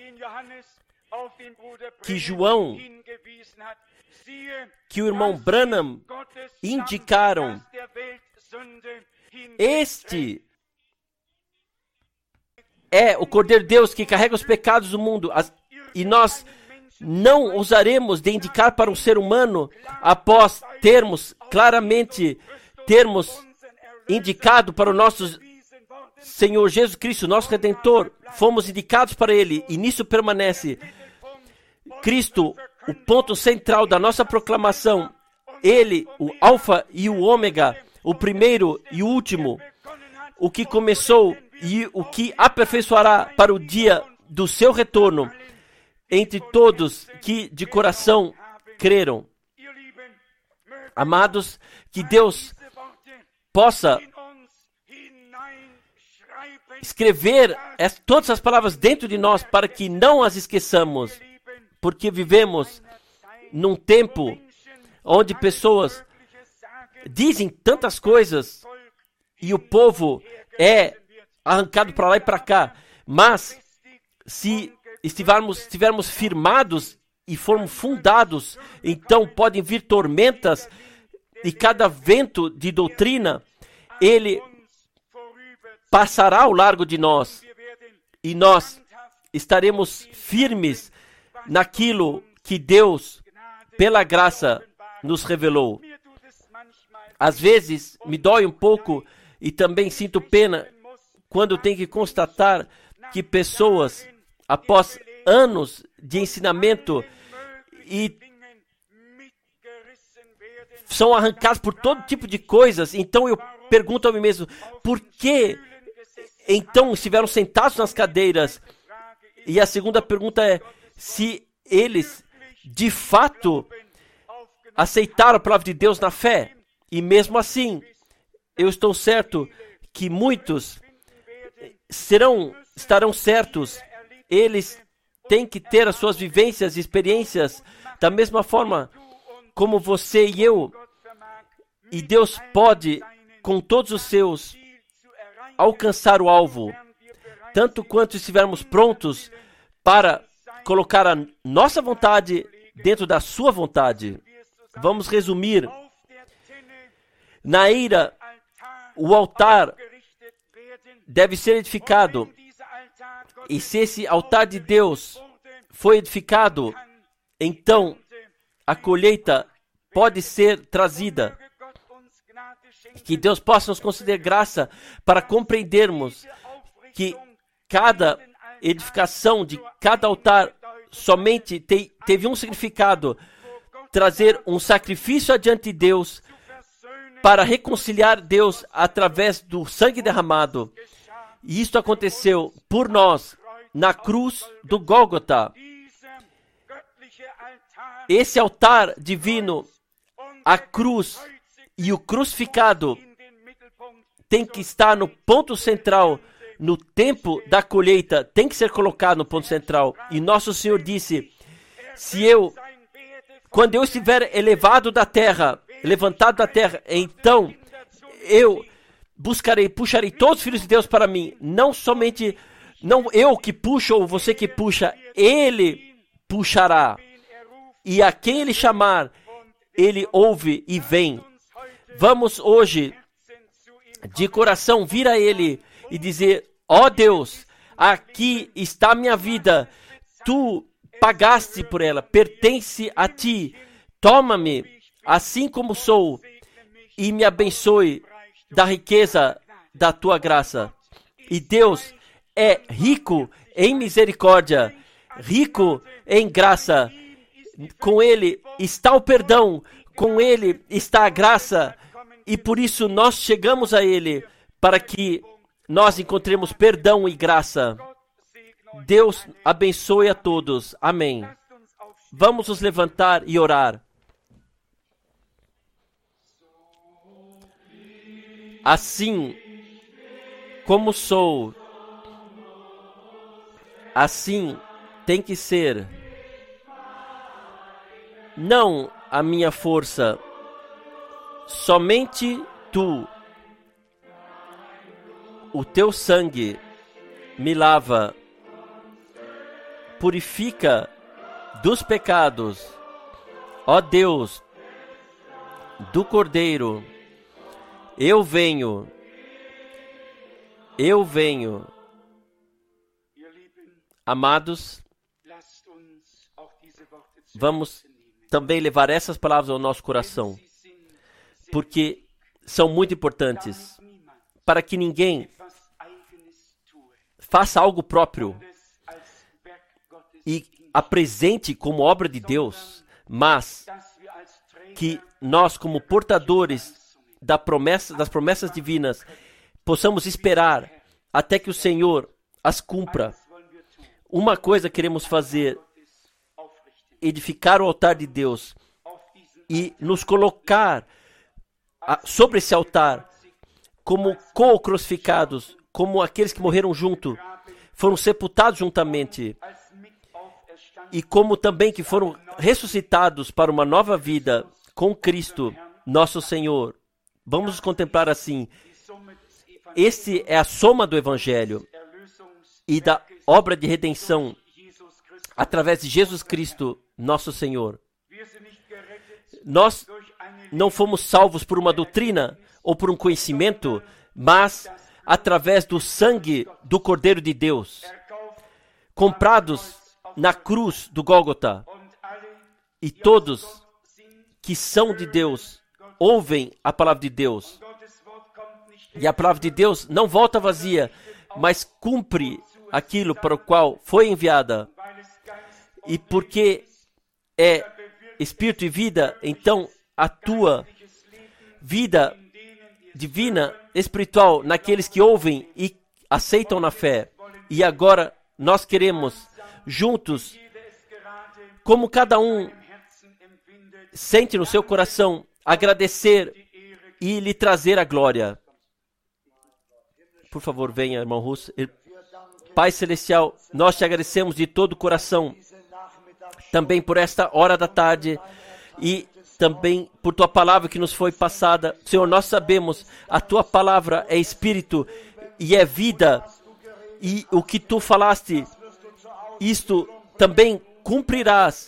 Speaker 1: que João, que o irmão Branham indicaram. Este é o Cordeiro de Deus que carrega os pecados do mundo. E nós não usaremos de indicar para um ser humano após termos indicado para o nosso Senhor Jesus Cristo, nosso Redentor. Fomos indicados para Ele e nisso permanece. Cristo, o ponto central da nossa proclamação. Ele, o Alfa e o Ômega, o primeiro e o último, o que começou e o que aperfeiçoará para o dia do seu retorno, entre todos que de coração creram. Amados, que Deus possa escrever todas as palavras dentro de nós para que não as esqueçamos, porque vivemos num tempo onde pessoas dizem tantas coisas e o povo é arrancado para lá e para cá, mas se estivermos firmados e formos fundados, então podem vir tormentas e cada vento de doutrina, ele passará ao largo de nós e nós estaremos firmes naquilo que Deus, pela graça, nos revelou. Às vezes me dói um pouco e também sinto pena quando tenho que constatar que pessoas, após anos de ensinamento, e são arrancados por todo tipo de coisas. Então eu pergunto a mim mesmo, por que então estiveram sentados nas cadeiras? E a segunda pergunta é, se eles de fato aceitaram a palavra de Deus na fé. E mesmo assim, eu estou certo que muitos estarão certos. Eles têm que ter as suas vivências e experiências da mesma forma como você e eu. E Deus pode, com todos os seus, alcançar o alvo. Tanto quanto estivermos prontos para colocar a nossa vontade dentro da sua vontade. Vamos resumir. Na eira, o altar deve ser edificado. E se esse altar de Deus foi edificado, então a colheita pode ser trazida. Que Deus possa nos conceder graça para compreendermos que cada edificação de cada altar somente teve um significado: trazer um sacrifício adiante de Deus para reconciliar Deus através do sangue derramado. E isto aconteceu por nós na cruz do Gólgota. Esse altar divino, a cruz e o crucificado tem que estar no ponto central. No tempo da colheita, tem que ser colocado no ponto central. E nosso Senhor disse, quando eu estiver elevado da terra, levantado da terra, então eu puxarei todos os filhos de Deus para mim. Não eu que puxo ou você que puxa, Ele puxará. E a quem Ele chamar, Ele ouve e vem. Vamos hoje, de coração, vir a Ele e dizer, ó Deus, aqui está a minha vida, Tu pagaste por ela, pertence a Ti, toma-me assim como sou e me abençoe da riqueza da Tua graça. E Deus é rico em misericórdia, rico em graça. Com Ele está o perdão, com Ele está a graça, e por isso nós chegamos a Ele, para que nós encontremos perdão e graça. Deus abençoe a todos. Amém. Vamos nos levantar e orar. Assim como sou, assim tem que ser. Não a minha força, somente Tu. O Teu sangue me lava, purifica dos pecados. Ó Deus, do Cordeiro, eu venho. Amados, vamos também levar essas palavras ao nosso coração, porque são muito importantes. para que ninguém faça algo próprio e apresente como obra de Deus, mas que nós, como portadores das promessas divinas, possamos esperar até que o Senhor as cumpra. Uma coisa queremos fazer: edificar o altar de Deus e nos colocar sobre esse altar como co-crucificados, como aqueles que morreram junto, foram sepultados juntamente, e como também que foram ressuscitados para uma nova vida com Cristo, nosso Senhor. Vamos nos contemplar assim. Este é a soma do Evangelho e da obra de redenção através de Jesus Cristo, nosso Senhor. Nós não fomos salvos por uma doutrina ou por um conhecimento, mas através do sangue do Cordeiro de Deus, comprados na cruz do Gólgota. E todos que são de Deus ouvem a palavra de Deus. E a palavra de Deus não volta vazia, mas cumpre aquilo para o qual foi enviada. E porque é Espírito e vida, então a tua vida divina, espiritual, naqueles que ouvem e aceitam na fé. E agora nós queremos, juntos, como cada um sente no seu coração, agradecer e lhe trazer a glória. Por favor, venha, irmão Russo. Pai Celestial, nós te agradecemos de todo o coração, também por esta hora da tarde e também por tua palavra que nos foi passada. Senhor, nós sabemos, a tua palavra é espírito e é vida, e o que tu falaste, isto também cumprirás.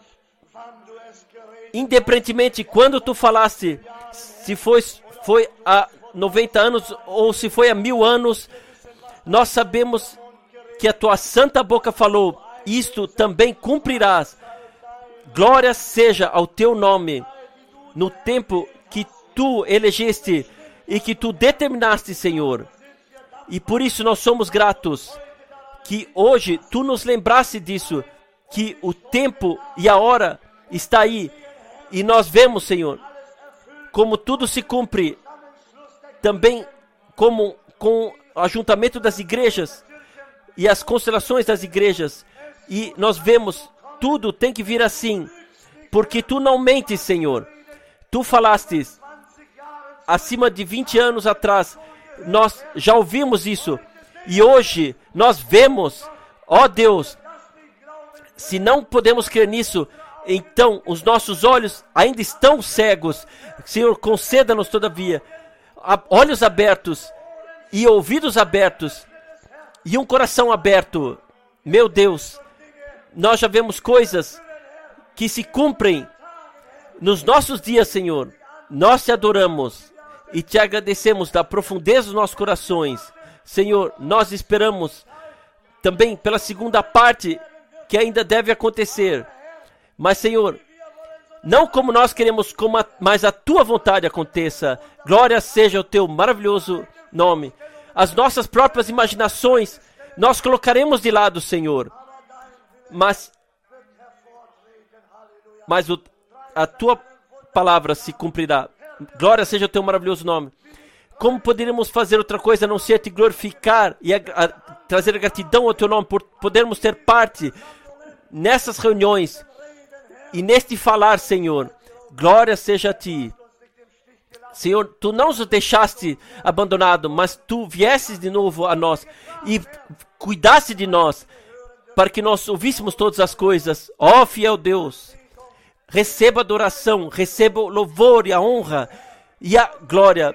Speaker 1: Independentemente quando tu falaste, se foi há 90 anos ou se foi há 1000 anos, nós sabemos que a tua santa boca falou, isto também cumprirás. Glória seja ao teu nome, no tempo que tu elegeste e que tu determinaste, Senhor. E por isso nós somos gratos, que hoje tu nos lembraste disso, que o tempo e a hora está aí. E nós vemos, Senhor, como tudo se cumpre, também como com o ajuntamento das igrejas e as constelações das igrejas. E nós vemos, tudo tem que vir assim, porque tu não mentes, Senhor. Tu falaste acima de 20 anos atrás, nós já ouvimos isso, e hoje nós vemos, ó Deus, se não podemos crer nisso, então os nossos olhos ainda estão cegos. Senhor, conceda-nos todavia olhos abertos e ouvidos abertos e um coração aberto. Meu Deus, nós já vemos coisas que se cumprem nos nossos dias, Senhor. Nós te adoramos e te agradecemos da profundeza dos nossos corações. Senhor, nós esperamos também pela segunda parte que ainda deve acontecer. Mas, Senhor, não como nós queremos, mas a tua vontade aconteça. Glória seja o teu maravilhoso nome. As nossas próprias imaginações nós colocaremos de lado, Senhor. Mas a tua palavra se cumprirá. Glória seja o teu maravilhoso nome. Como poderíamos fazer outra coisa a não ser te glorificar e trazer a gratidão ao teu nome por podermos ter parte nessas reuniões e neste falar, Senhor. Glória seja a ti. Senhor, tu não nos deixaste abandonado, mas tu viesses de novo a nós e cuidaste de nós para que nós ouvíssemos todas as coisas. Ó fiel Deus, receba a adoração, receba o louvor e a honra e a glória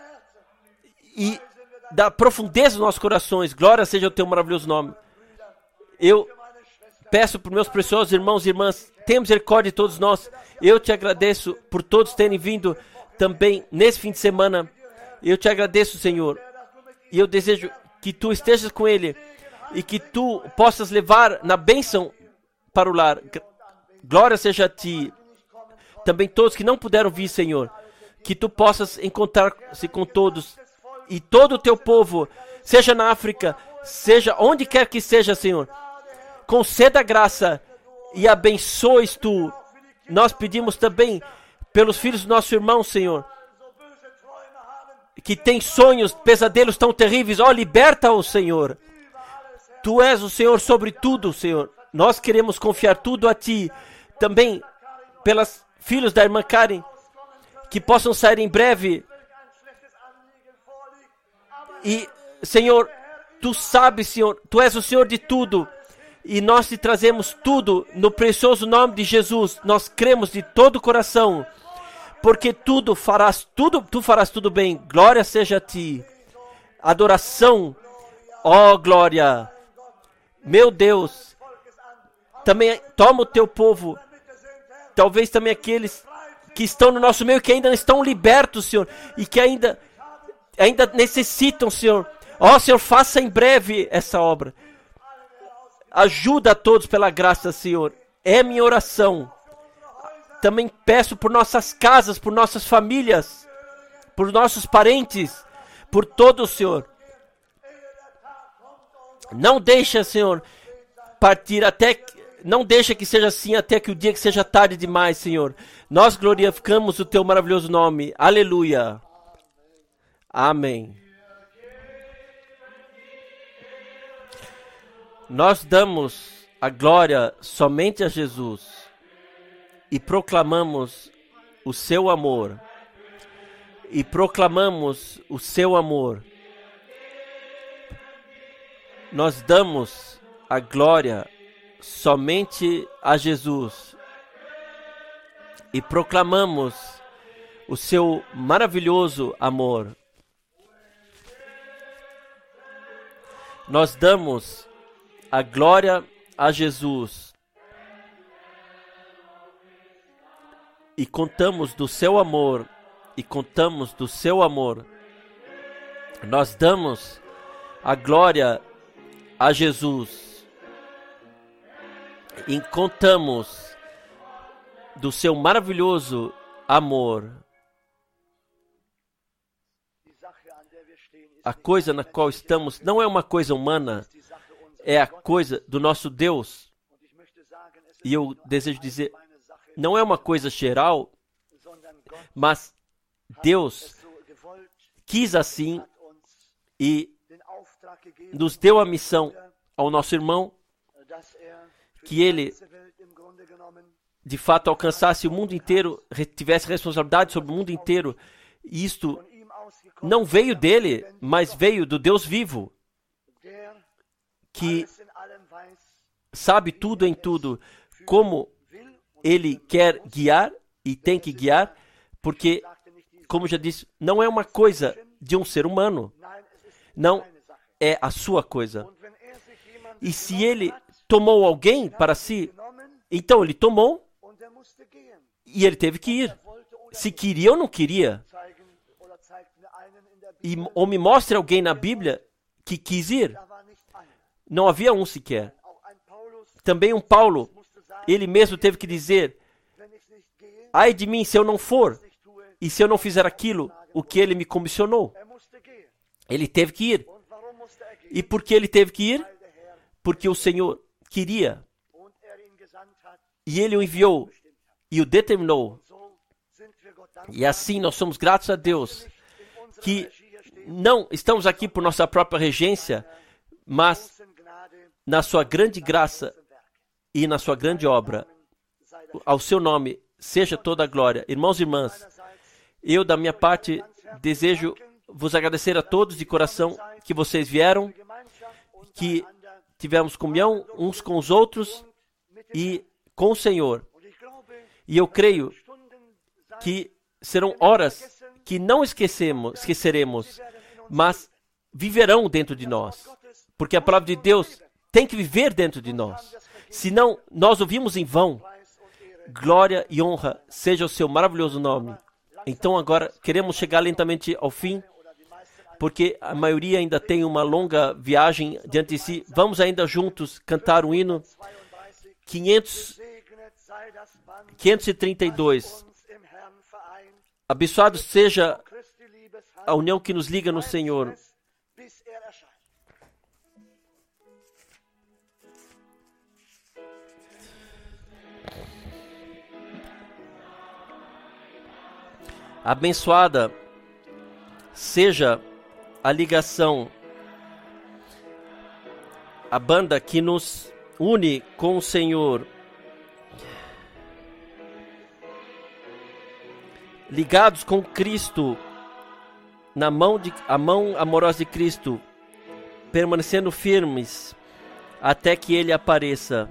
Speaker 1: e da profundeza dos nossos corações. Glória seja o teu maravilhoso nome. Eu peço para meus preciosos irmãos e irmãs, tenha misericórdia de todos nós. Eu te agradeço por todos terem vindo também nesse fim de semana. Eu te agradeço, Senhor, e eu desejo que tu estejas com ele e que tu possas levar na bênção para o lar. Glória seja a ti. Também todos que não puderam vir, Senhor, que tu possas encontrar-se com todos e todo o teu povo, seja na África, seja onde quer que seja, Senhor, conceda graça e abençoes tu. Nós pedimos também pelos filhos do nosso irmão, Senhor, que tem sonhos, pesadelos tão terríveis. Ó, liberta-os, Senhor. Tu és o Senhor sobre tudo, Senhor. Nós queremos confiar tudo a Ti. Também pelas filhos da irmã Karen, que possam sair em breve. E, Senhor, Tu sabes, Senhor, Tu és o Senhor de tudo. E nós te trazemos tudo no precioso nome de Jesus. Nós cremos de todo o coração. Porque Tu farás tudo bem. Glória seja a Ti. Adoração. Ó, glória. Meu Deus. Também toma o Teu povo. Talvez também aqueles que estão no nosso meio, que ainda não estão libertos, Senhor. E que ainda necessitam, Senhor. Ó, Senhor, faça em breve essa obra. Ajuda a todos pela graça, Senhor. É minha oração. Também peço por nossas casas, por nossas famílias, por nossos parentes, por todos, Senhor. Não deixa, Senhor, partir não deixa que seja assim até que o dia que seja tarde demais, Senhor. Nós glorificamos o Teu maravilhoso nome. Aleluia. Amém. Nós damos a glória somente a Jesus. E proclamamos o seu amor. E proclamamos o seu amor. Nós damos a glória somente a Jesus. E proclamamos o seu maravilhoso amor. Nós damos a glória a Jesus. E contamos do seu amor. E contamos do seu amor. Nós damos a glória a Jesus. E contamos do seu maravilhoso amor. A coisa na qual estamos não é uma coisa humana. É a coisa do nosso Deus. E eu desejo dizer, não é uma coisa geral, mas Deus quis assim e nos deu a missão ao nosso irmão, que ele de fato alcançasse o mundo inteiro, tivesse responsabilidade sobre o mundo inteiro. E isto não veio dele, mas veio do Deus vivo, que sabe tudo em tudo, como Ele quer guiar e tem que guiar, porque, como já disse, não é uma coisa de um ser humano. Não é a sua coisa. E se Ele tomou alguém para si, então Ele tomou e Ele teve que ir. Se queria ou não queria. Ou me mostre alguém na Bíblia que quis ir. Não havia um sequer. Também um Paulo, ele mesmo teve que dizer, ai de mim se eu não for, e se eu não fizer aquilo, o que ele me comissionou. Ele teve que ir. E por que ele teve que ir? Porque o Senhor queria. E Ele o enviou e o determinou. E assim nós somos gratos a Deus, que não estamos aqui por nossa própria regência, mas na sua grande graça e na sua grande obra. Ao seu nome seja toda a glória. Irmãos e irmãs, eu da minha parte desejo vos agradecer a todos de coração que vocês vieram, que tivemos comunhão uns com os outros e com o Senhor. E eu creio que serão horas que não esqueceremos, mas viverão dentro de nós. Porque a palavra de Deus tem que viver dentro de nós. Senão, nós ouvimos em vão. Glória e honra seja o seu maravilhoso nome. Então agora queremos chegar lentamente ao fim, porque a maioria ainda tem uma longa viagem diante de si. Vamos ainda juntos cantar o hino 532. Abençoado seja a união que nos liga no Senhor. Abençoada seja a ligação, a banda que nos une com o Senhor. Ligados com Cristo, a mão amorosa de Cristo, permanecendo firmes até que Ele apareça.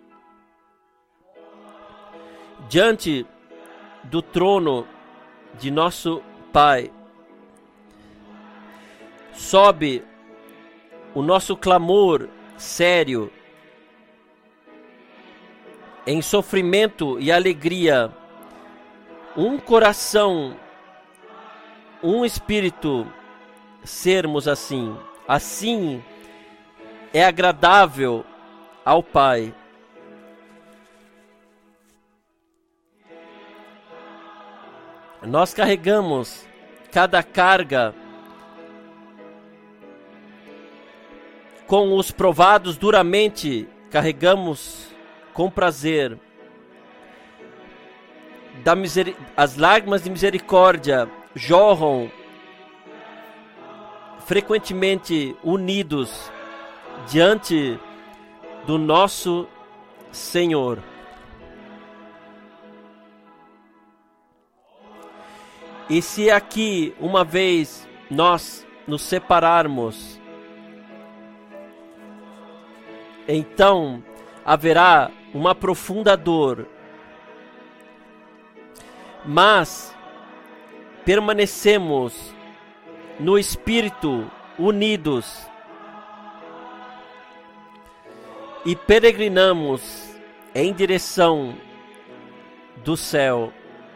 Speaker 1: Diante do trono de nosso Pai, sobe o nosso clamor sério, em sofrimento e alegria, um coração, um espírito, sermos assim. Assim é agradável ao Pai. Nós carregamos cada carga com os provados duramente, carregamos com prazer. As lágrimas de misericórdia jorram frequentemente unidos diante do nosso Senhor. E se aqui uma vez nós nos separarmos, então haverá uma profunda dor, mas permanecemos no Espírito unidos e peregrinamos em direção do céu.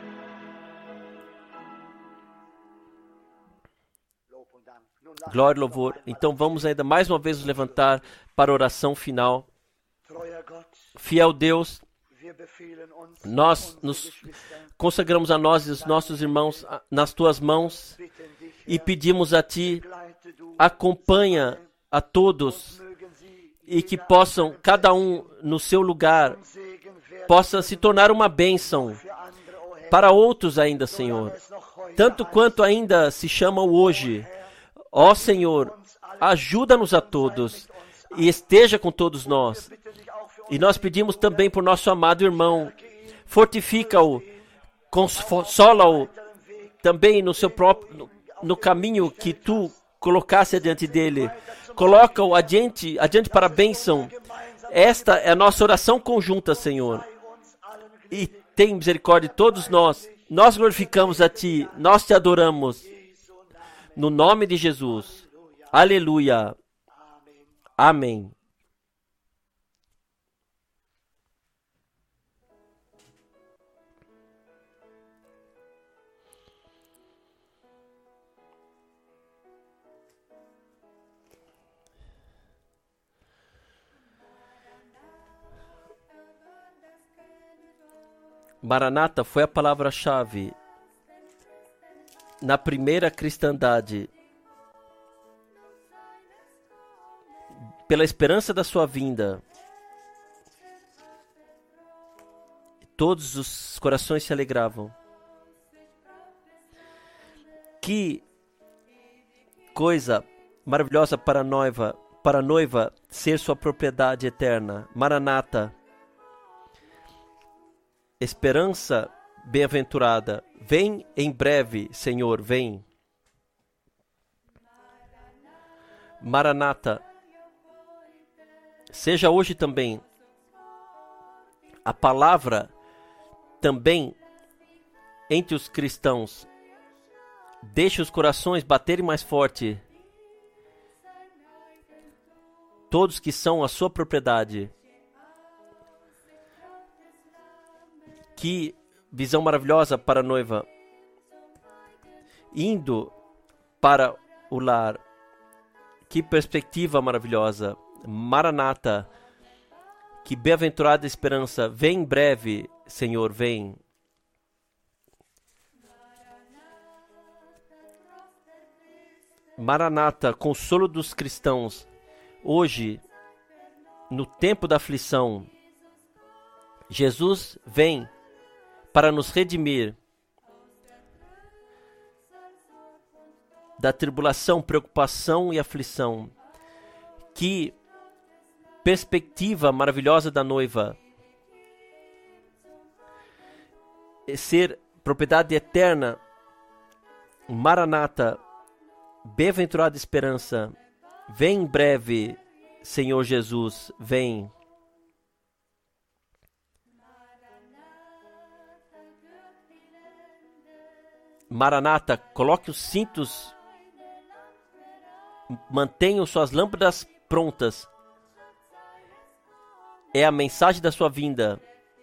Speaker 1: Glória e louvor. Então vamos ainda mais uma vez nos levantar para a oração final. Fiel Deus, nós nos consagramos a nós e os nossos irmãos nas tuas mãos e pedimos a ti, acompanha a todos e que possam, cada um no seu lugar, possa se tornar uma bênção para outros ainda, Senhor. Tanto quanto ainda se chamam hoje. Ó Senhor, ajuda-nos a todos e esteja com todos nós. E nós pedimos também por nosso amado irmão, fortifica-o, consola-o também no seu próprio, no caminho que tu colocaste adiante dele. Coloca-o adiante para a bênção. Esta é a nossa oração conjunta, Senhor. E tem misericórdia de todos nós. Nós glorificamos a ti, nós te adoramos. No nome de Jesus. Aleluia. Amém. Maranata foi a palavra-chave na primeira cristandade. Pela esperança da sua vinda, todos os corações se alegravam. Que coisa maravilhosa para a noiva ser sua propriedade eterna. Maranata, esperança bem-aventurada, vem em breve, Senhor, vem. Maranata, seja hoje também a palavra também entre os cristãos. Deixe os corações baterem mais forte. Todos que são a sua propriedade. Que visão maravilhosa para a noiva, indo para o lar. Que perspectiva maravilhosa. Maranata, que bem-aventurada esperança. Vem em breve, Senhor, vem. Maranata, consolo dos cristãos. Hoje, no tempo da aflição, Jesus vem para nos redimir da tribulação, preocupação e aflição. Que perspectiva maravilhosa da noiva. Ser propriedade eterna. Maranata, bem-aventurada esperança. Vem em breve, Senhor Jesus, vem. Maranata, coloque os cintos, mantenham suas lâmpadas prontas. É a mensagem da sua vinda.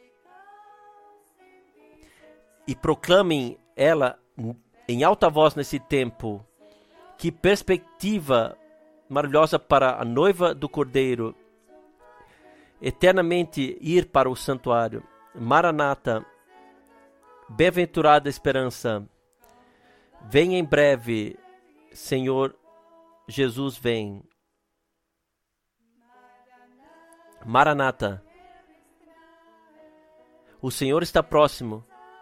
Speaker 1: E proclamem ela em alta voz nesse tempo. Que perspectiva maravilhosa para a noiva do Cordeiro. Eternamente ir para o santuário. Maranata, bem-aventurada esperança. Vem em breve, Senhor Jesus, vem. Maranata, o Senhor está próximo.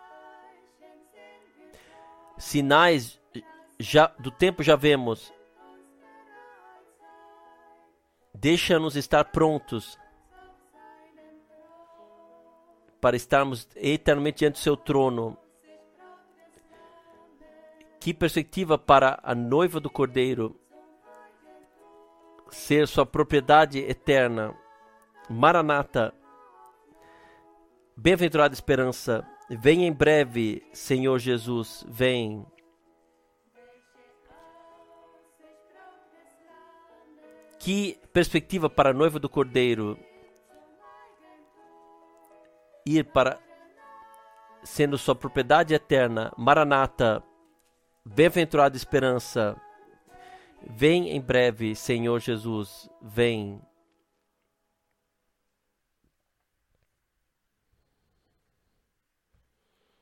Speaker 1: Sinais do tempo já vemos. Deixa-nos estar prontos para estarmos eternamente diante do seu trono. Que perspectiva para a noiva do Cordeiro ser sua propriedade eterna. Maranata, bem-aventurada esperança. Vem em breve, Senhor Jesus, vem. Que perspectiva para a noiva do Cordeiro ir para sendo sua propriedade eterna. Maranata, bem-aventurada esperança. Vem em breve, Senhor Jesus, vem.